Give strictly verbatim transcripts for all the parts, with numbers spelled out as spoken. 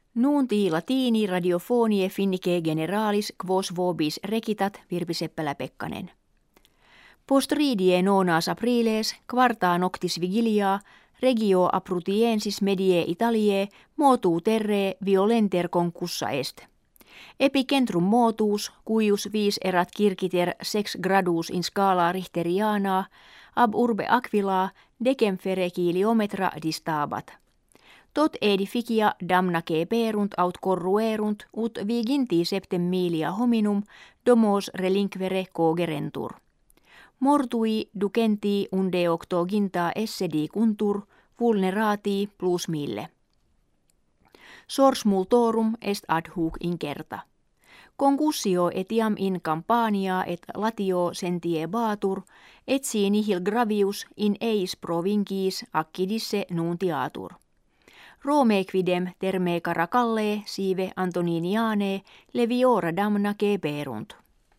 Nunti latini radiofonie finnike generalis quos vobis recitat Virpi Seppälä-Pekkanen. Post ridie nonas apriles quarta noctis vigilia regio aprutiensis medie Italiae motu terre violenter concussa est. Epicentrum motus cuius vis erat circiter sex gradus in scala richteriana ab urbe Aquila decem fere kiliometra distabat. Tot edificia damnaque perunt aut corruerunt ut viginti septem milia hominum domos relinquere cogerentur. Mortui ducenti unde octoginta esse dicuntur vulnerati plus mille. Sors multorum est ad hoc incerta. Concussio etiam in campania et latio sentiebatur, et si nihil gravius in eis provinciis accidisse nuntiatur. Rome quidem terme caracalle sive Antoniniane leviora damna ceperunt.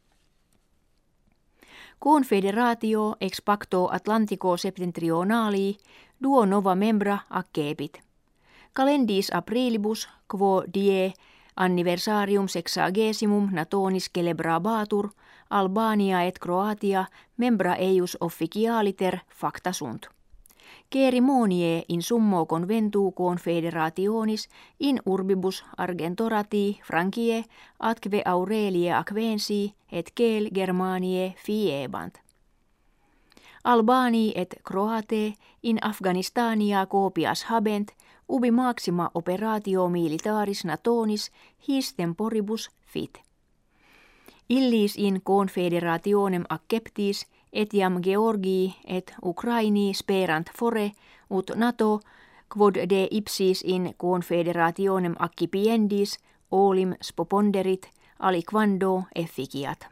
Confederatio ex pacto Atlantico septentrionali duo nova membra accepit. Calendis aprilibus quo die anniversarium sexagesimum natonis celebrabatur Albania et Croatia membra eius officialiter facta sunt. Cerimonie in summo conventu confederationis in urbibus Argentorati Francie atque Aurelie Aquensi et Cel Germaniae fiebant. Albani et Croate in Afganistania copias habent ubi maxima operatio militaris natonis his temporibus fit. Illis in confederationem acceptis etiam Georgii et Ukraini sperant fore ut NATO quod de ipsis in confederationem accipiendis olim spoponderit aliquando efficiat.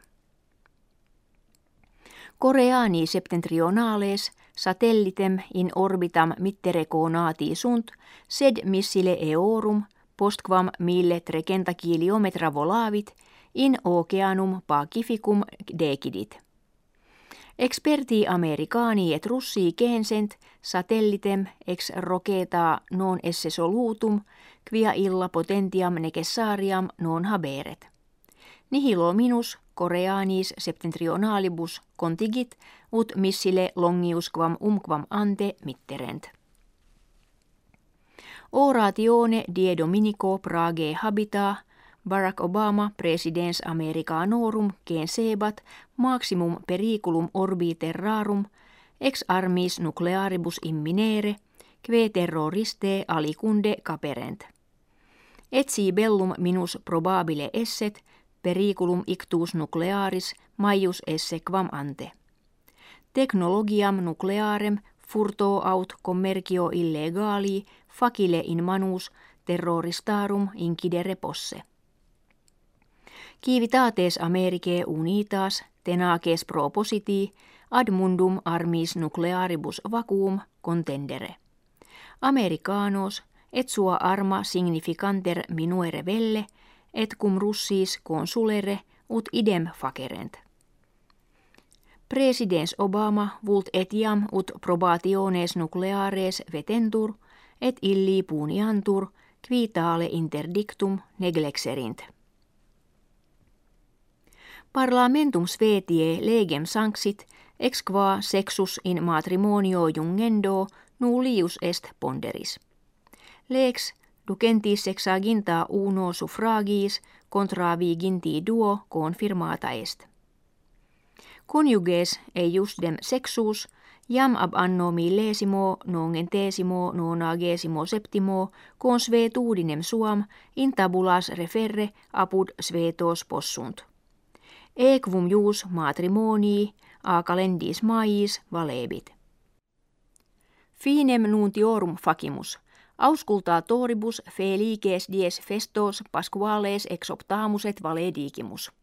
Coreani septentrionales satellitem in orbitam mittere conati sunt, sed missile eorum postquam mille trecenta kiliometra volavit in oceanum Pacificum decidit. Experti Americani et Russii censent satellitem ex roceta non esse solutum quia illa potentiam necessariam non haberet. Nihilo minus Coreanis septentrionalibus contigit ut missile longius quam umquam ante mitterent. Oratione die Dominico Prague habita Barack Obama presidens Americanorum censebat maximum periculum orbi terrarum ex armis nuclearibus imminere que terroriste alicunde caperent. Et si bellum minus probabile esset periculum ictus nuclearis maius esse quam ante. Technologiam nuclearem furto aut commercio illegali facile in manus terroristarum incidere posse. Civitates Americae unitas tenaces propositi ad mundum armis nuclearibus vacuum contendere. Americanos et sua arma significanter minuere velle et cum Russis consulere ut idem facerent. Presidens Obama vult etiam ut probationes nucleares vetentur et illi puniantur qui tale interdictum neglexerint. Parlamentum svetie legem sanxit ex qua sexus in matrimonio jungendo nullius est ponderis. Lex ducentis sexaginta uno suffragiis contra viginti duo confirmata est. Conjuges eiusdem sexus jam ab anno millesimo nongentesimo nonagesimo septimo consvetudinem suam in tabulas referre apud svetos possunt. Equum jus matrimonii a calendis maiis valebit. Finem nuntiorum facimus. Auscultatoribus felices dies festos pasquales ex optamus et valedicimus.